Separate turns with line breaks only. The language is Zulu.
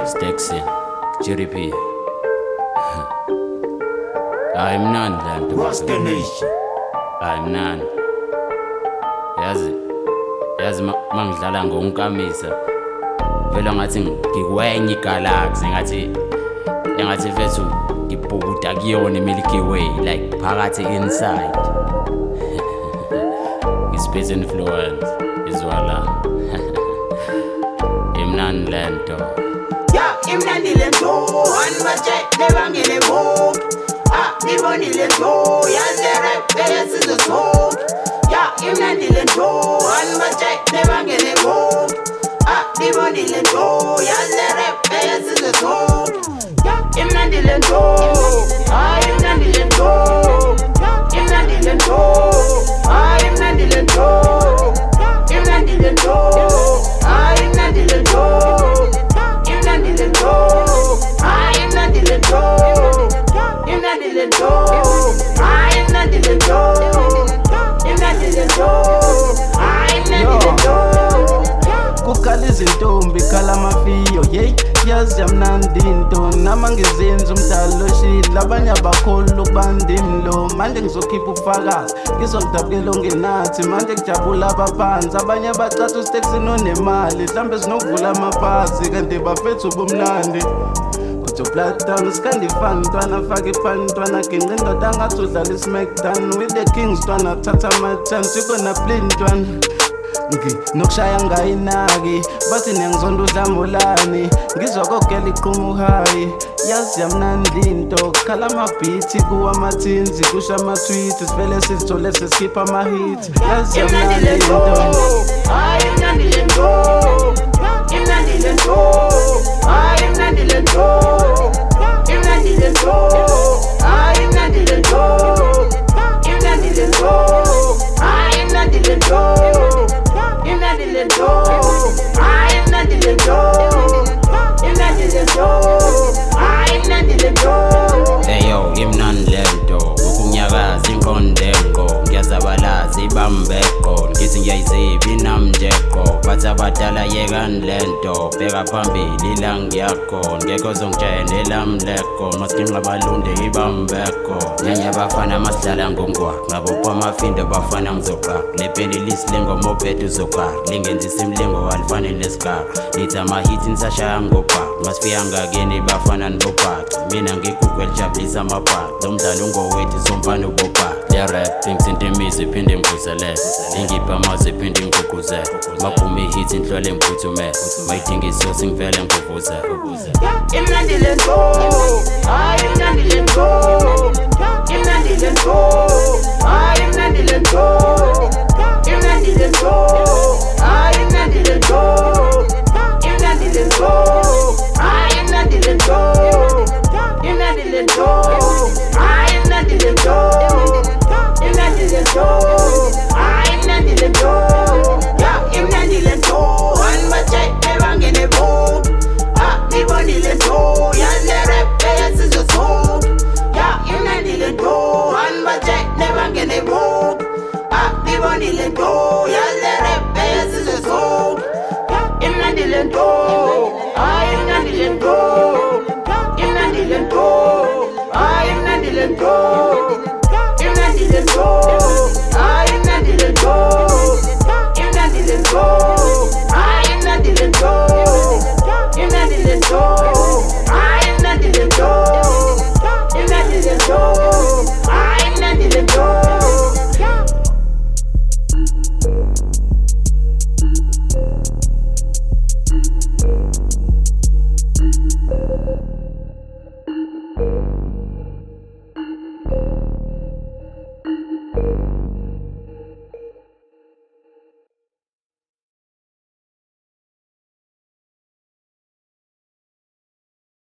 Stexi, GDP. I'm none then.
What's the nation?
I'm none. Yazi mangidlala ngomkamisa. Vela ngathi ngikwenye igalaxy ngathi vethu ngibhukuda kuyona Milky Way like phakathi inside. Space influence izwala. Imnandi lento.
Ya imnandi lento anbache nebangele bo. Niboni lento yazere beyasizo so. Ya imnandi lento anbache nebangele bo. Niboni lento yazere beyasizo so. Ya imnandi lento. Imnandi lento. Imnandi lento. Imnandi lento. Imnandi lento. Imnandi lento. Imnandi lento. Imnandi lento. Imnandi lento. Imnandi lento. Imnandi lento. Imnandi lento.
Kukhala izintombi khala amafiyo yey yazi yamnandi into nama ngizenza umdalo oshila abanye abakholwa ukubanda imlo manje ngizokhipha ubufakazi ngizomdabukela ongenathi manje kujabula abaphansi abanye bacatha uStexi nonemali mhlambe sinokuvula amapasi kanti bafethu ubumnandi Platinum skandi fan ntwana fake pan ntwana ginqe indoda ngathi udlala iSmackdown with the Kings ntwana thatha ama-chance ikona play ntwana nokushaya ngayinaki bathi niyangizonda udlamulani ngizwa kokugela iqhumu hayi yazi yamnandi into khala amabhithi kuwa amathinzi kusha ama-tweet sivele sizithole sesikhipha ama-hit yazi yamnandi into
imnandi lento imnandi lento imnandi lento imnandi lento imnandi lento imnandi lento imnandi lento imnandi lento imnandi lento imnandi lento imnandi lento
Eyo imnandi lento ukunyakaza inqondenqo ngiyazabalaza ibambeko ngithi ngiyayiziba inamjeko bathi abadala yekani lento bheka phambili la ngiyakho ngeke uzongitshela elamleko masinqa balunde ibambeko nyanya bafana amadlala ngongwaqo ngabopha amafindo bafana ngizoqaqa lepeli lisilengo ophethe uzoqaqa lingenzisa imlingo alifane nesikhaqa lithi amahit nisashaya ngobhaqa masifika ngakeni bafana nibobhaqa mina ngigugu elijabulisa amabhaqa lo mdlalo ungowethu somfana ubobhaqa le rap ngizintimizi iphinde imvuselele ingipha amazwi iphinde ingigqugquzele maphuma ihit inhlole ngiphuthumele mayidinga isosi ngivele ngivuvuzele
imnandi lento imnandi lento imnandi lento imnandi lento imnandi lento